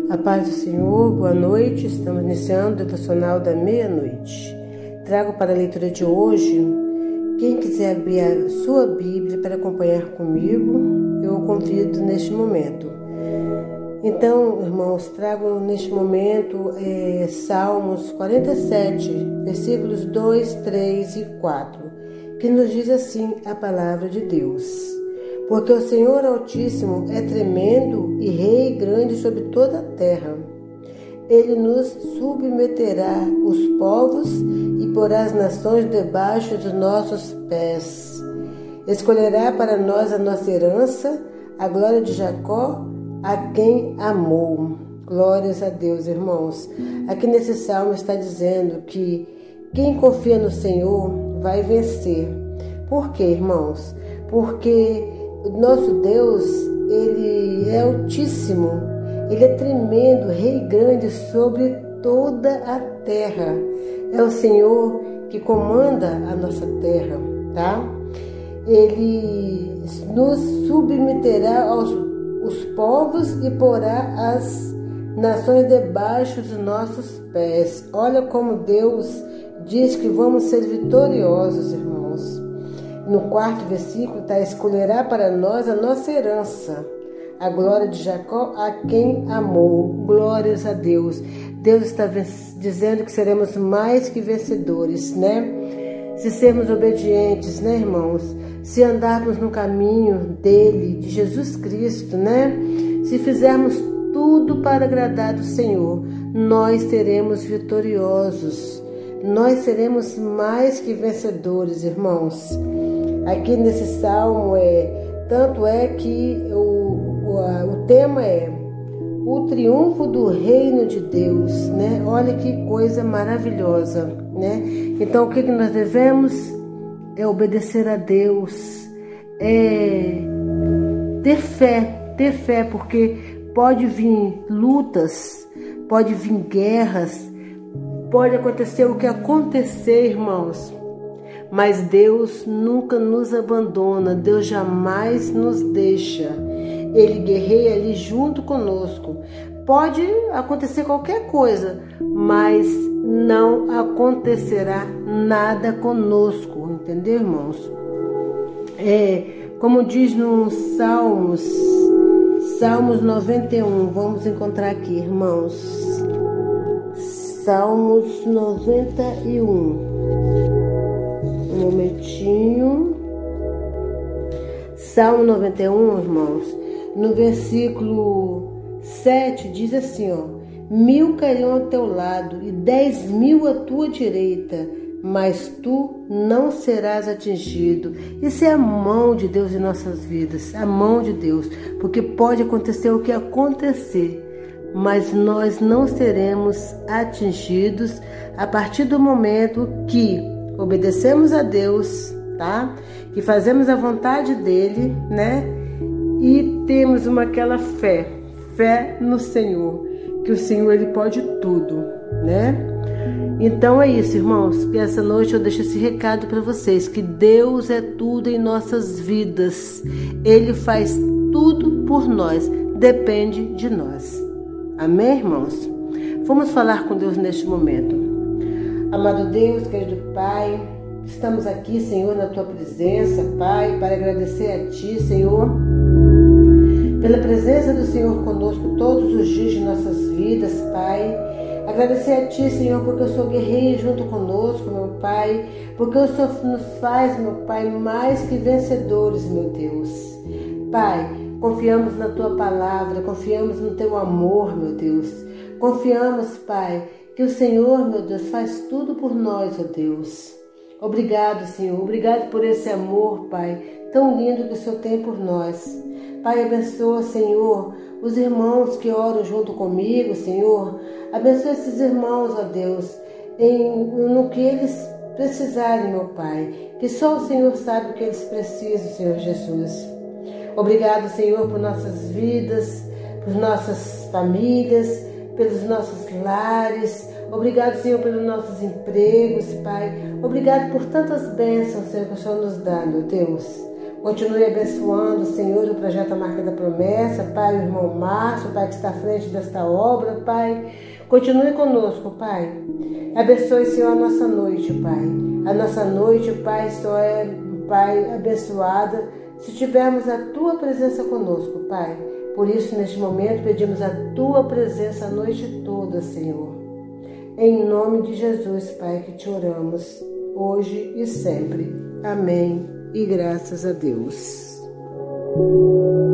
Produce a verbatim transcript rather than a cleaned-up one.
A paz do Senhor, boa noite. Estamos iniciando o devocional da meia-noite. Trago para a leitura de hoje. Quem quiser abrir a sua Bíblia para acompanhar comigo, eu o convido neste momento. Então, irmãos, trago neste momento é, Salmos quarenta e sete, versículos dois, três e quatro, que nos diz assim a palavra de Deus. Porque o Senhor Altíssimo é tremendo e Rei grande sobre toda a terra. Ele nos submeterá os povos e porá as nações debaixo dos nossos pés. Escolherá para nós a nossa herança, a glória de Jacó, a quem amou. Glórias a Deus, irmãos. Aqui nesse salmo está dizendo que quem confia no Senhor vai vencer. Por quê, irmãos? Porque o nosso Deus, Ele é altíssimo, Ele é tremendo, Rei grande sobre toda a terra. É o Senhor que comanda a nossa terra, tá? Ele nos submeterá aos os povos e porá as nações debaixo dos nossos pés. Olha como Deus diz que vamos ser vitoriosos, irmãos. No quarto versículo está: escolherá para nós a nossa herança, a glória de Jacó, a quem amou. Glórias a Deus. Deus está dizendo que seremos mais que vencedores, né? Se sermos obedientes, né, irmãos? Se andarmos no caminho dele, de Jesus Cristo, né? Se fizermos tudo para agradar o Senhor, nós seremos vitoriosos. Nós seremos mais que vencedores, irmãos. Aqui nesse salmo, é, tanto é que o, o, o tema é o triunfo do reino de Deus, né? Olha que coisa maravilhosa, né? Então, o que, que nós devemos? É obedecer a Deus, é ter fé, ter fé, porque pode vir lutas, pode vir guerras, pode acontecer o que acontecer, irmãos. Mas Deus nunca nos abandona, Deus jamais nos deixa. Ele guerreia ali junto conosco. Pode acontecer qualquer coisa, mas não acontecerá nada conosco, entendeu, irmãos? É, como diz no Salmos, Salmos noventa e um, vamos encontrar aqui, irmãos. Salmos noventa e um. Um momentinho. Salmo noventa e um, irmãos, no versículo sete, diz assim, ó: mil cairão ao teu lado e dez mil à tua direita, mas tu não serás atingido. Isso é a mão de Deus em nossas vidas, a mão de Deus, porque pode acontecer o que acontecer, mas nós não seremos atingidos a partir do momento que obedecemos a Deus, tá? Que fazemos a vontade dele, né? E temos uma aquela fé, fé no Senhor, que o Senhor ele pode tudo, né? Então é isso, irmãos, que essa noite eu deixo esse recado para vocês, que Deus é tudo em nossas vidas. Ele faz tudo por nós, depende de nós. Amém, irmãos? Vamos falar com Deus neste momento. Amado Deus, querido Pai, estamos aqui, Senhor, na Tua presença, Pai, para agradecer a Ti, Senhor, pela presença do Senhor conosco todos os dias de nossas vidas, Pai. Agradecer a Ti, Senhor, porque o Senhor guerreia junto conosco, meu Pai, porque o Senhor nos faz, meu Pai, mais que vencedores, meu Deus. Pai, confiamos na Tua palavra, confiamos no Teu amor, meu Deus. Confiamos, Pai, que o Senhor, meu Deus, faz tudo por nós, ó Deus. Obrigado, Senhor. Obrigado por esse amor, Pai, tão lindo que o Senhor tem por nós. Pai, abençoa, Senhor, os irmãos que oram junto comigo, Senhor. Abençoa esses irmãos, ó Deus, em, no que eles precisarem, meu Pai. Que só o Senhor sabe o que eles precisam, Senhor Jesus. Obrigado, Senhor, por nossas vidas, por nossas famílias, pelos nossos lares. Obrigado, Senhor, pelos nossos empregos, Pai. Obrigado por tantas bênçãos, Senhor, que o Senhor nos dá, meu Deus. Continue abençoando, Senhor, o projeto A Marca da Promessa, Pai, o irmão Márcio, Pai, que está à frente desta obra, Pai. Continue conosco, Pai. Abençoe, Senhor, a nossa noite, Pai. A nossa noite, Pai, só é, Pai, abençoada se tivermos a Tua presença conosco, Pai. Por isso, neste momento, pedimos a Tua presença a noite toda, Senhor. Em nome de Jesus, Pai, que te oramos, hoje e sempre. Amém. E graças a Deus.